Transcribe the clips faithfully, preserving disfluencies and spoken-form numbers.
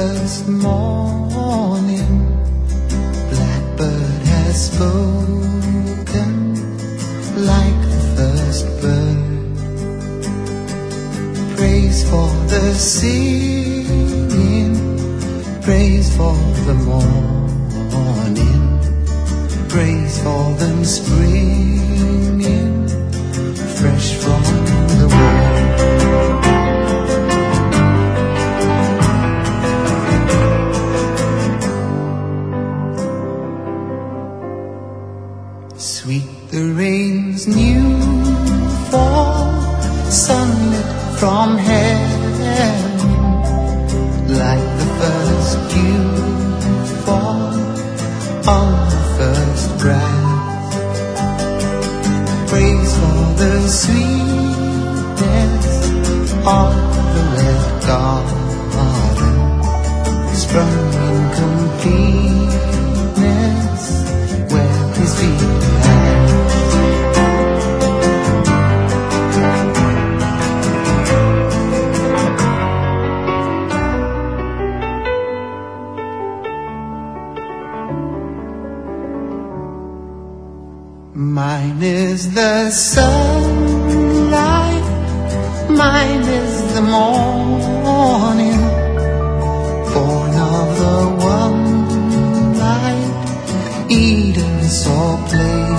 first morning, blackbird has spoken like the first bird. Praise for the singing, praise for the morning, praise for them springing fresh from the world. Sweet the rain's new fall, sunlit from heaven, like the first dew fall on the first breath. Praise for the sweetness of the red garden, sprung in completeness where his feet had. Mine is the sunlight, mine is the morning, born of the one light Eden saw play.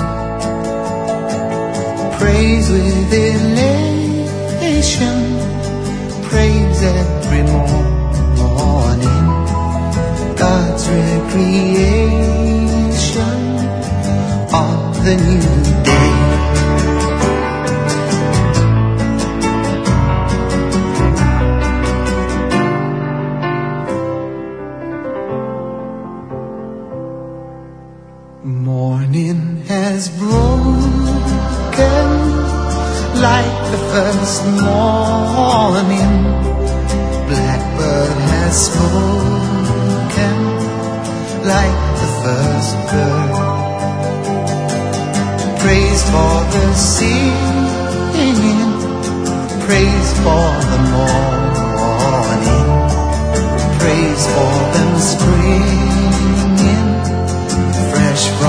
Praise with elation, praise every morning, God's recreation of the new day. Morning has broken like the first morning, blackbird has spoken like the first bird. Praise for the singing, praise for the morning, praise for them springing fresh from